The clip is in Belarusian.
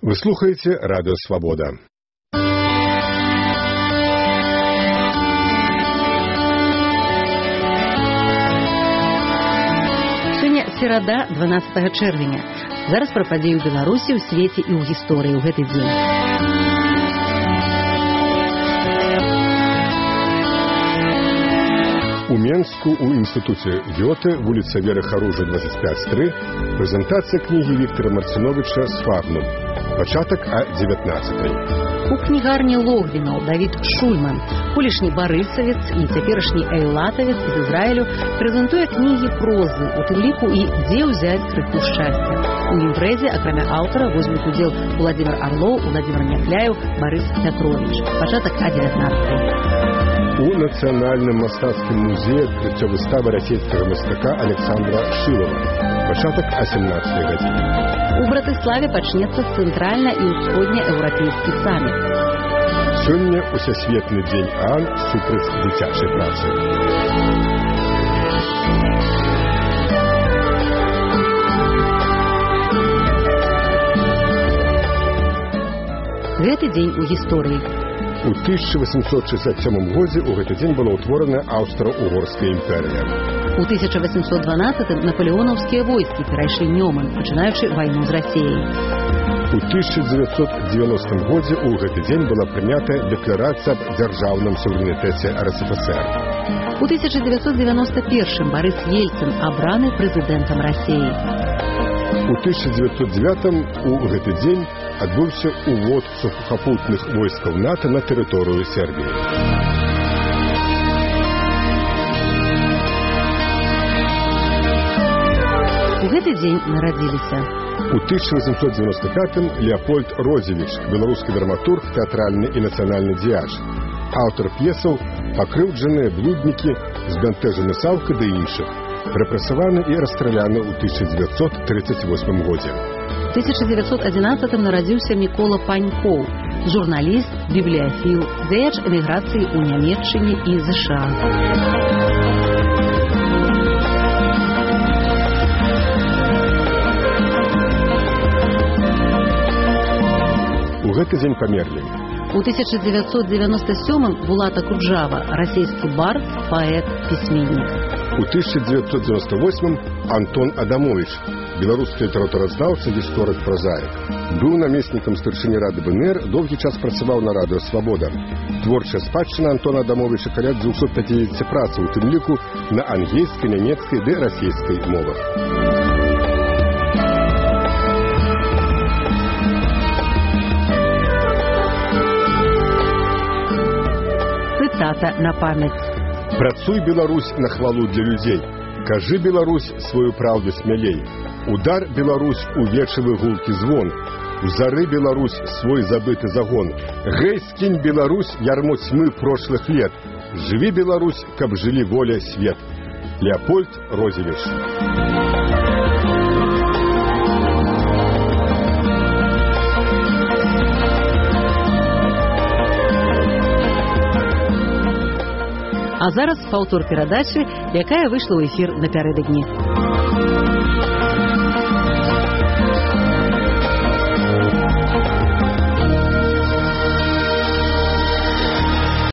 Вы слухаеце радыё Свабода. Сёння серада, 12 чэрвеня. Зараз пра падзеі ў Беларусі, ў свеце і ў гісторыі ў гэты дзень. У Менску у інстытуце Гёте, вуліца Веры Харужа, 25-3, прэзентацыя кнігі Віктара Марциновича «Сфагнум». Пачатак о 19-й. У кнігарні Логвінаў Давід Шульман, колішні барысавец і цяперашні эйлатавец з Ізраілю, прэзентуе кнігі прозы, у тым ліку і «Дзе ўзяць крыху шчасця». У імпрэзе, акрамя аўтара, возьмуць удзел Владзімир Арлоў, Владзімир Някляеў, Барыс Пятровіч. Пачатак о 19-й. У Нацыянальным мастацкім музеі адкрыццё выставы расійскага мастака Александра Шылова. Пачатак о 17-й гадзіне. У Братыславе пачнецца цэнтральна- і ўсходнееўрапейскі саміт. Сёння Усесветны дзень ААН супраць дзіцячай працы. Гэты дзень у гісторыі. У 1867 годзе ў гэты дзень была ўтворана Аўстра-Угорская імперыя. У 1812 напалеонаўскія войскі перайшлі Нёман, пачынаючы вайну з Расіяй. У 1990 годзе ў гэты дзень была прынятая дэкларацыя аб дзяржаўным суверэнітэце РСФСР. У 1991 Барыс Ельцын абраны прэзідэнтам Расіі. У 1909 у гэты дзень адбыўся ўвод сухапутных войскаў НАТО на тэрыторыю Сербіі. У гэты дзень нарадзіліся. У 1895 Леапольд Розевіч, беларускі драматург, тэатральны і нацыянальны дзеяч, аўтар п'есаў «Пакрыўджаныя», «Блуднікі», «Збянтэжаны Саўка» ды іншых, рэпрэсаваны і расстраляны ў 1938 годзе. У 1911 нарадзіўся Мікола Панькоў, журналіст, бібліяфіл, дзеяч эміграцыі ў Нямецчыне і ЗША. У гэты дзень памерлі. У 1997 Булат Акуджава, расійскі бард, паэт, пісьменнік. У 1998 Антон Адамович, беларускі літаратуразнаўца, гісторык, празаік. Быў намеснікам старшыні рады БНР, доўгі час працаваў на радыё Свабода. Творчая спадчына Антона Адамовича каля 250 працаў, у тым ліку на ангельскай, нямецкай ды расійскай мовах. Цытата на памяць. Працуй, Беларусь, на хвалу для людзей. Кажы, Беларусь, сваю праўду смялей. Удар, Беларусь, у вечавы гулкі звон. У зары, Беларусь, свой забыты загон. Гэй, скінь, Беларусь, ярмо тьмы прошлых лет. Жыві, Беларусь, каб жылі воля, свет. Леапольд Розевіч. А зараз паўтор перадачы, якая выйшла ў эфір напярэдадні.